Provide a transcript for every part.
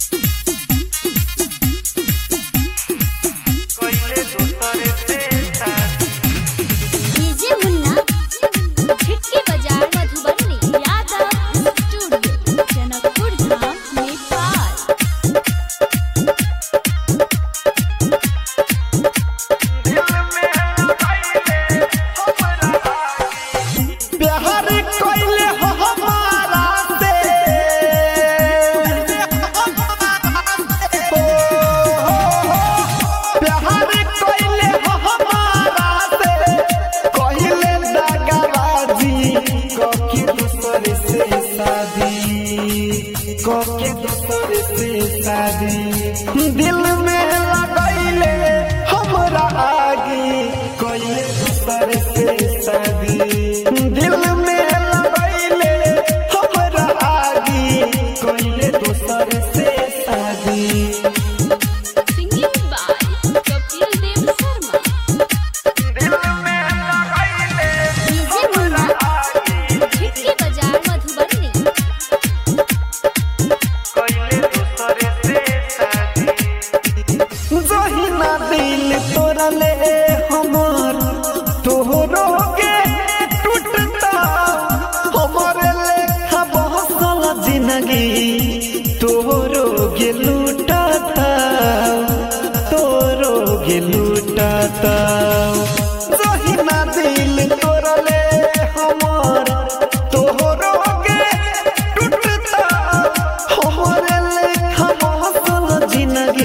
दिल में लगैले हमरा आगे कोई दूसर से शादी दिल में लगैले हमरा आगे कोई दूसर से शादी सिंगिंग बाय कपिल देव शर्मा दिल में लगैले हमरा आगे झिटके बाजार मधुबनी जहिना दिल तोड़ले हमर तोहरो के टूटता हमरे लेखा बहसल जिंदगी तोहरो के लूटता तोहरो के लूटता जहिना दिल तोड़ले हमर तोहरो के टूटता हमरे लेखा बहसल जिंदगी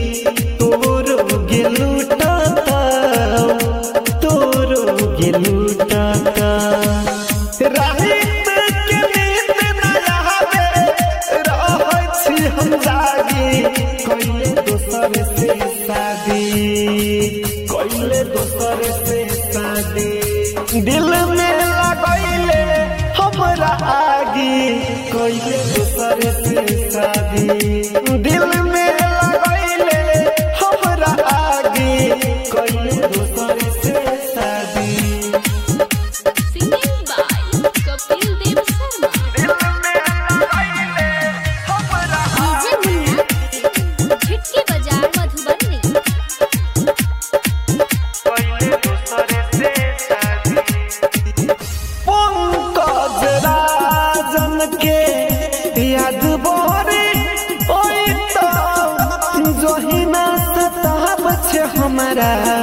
राहित के नींद न आवे रहै छी हम जागी कोई दूसर से शादी कोई दूसर से शादी दिल में लगैले हमरा आगे कोई दूसर से शादी दिल में लगैले हमरा आगे कोई दूसर से शादी सिंगिंग बाय कपिल देव शर्मा दिल में लगैले हमरा झिटके बाजार मधुबनी कोई दूसर से शादी पंकज राजन के याद बोरे ओई तो जोहिना सताब छे हमरा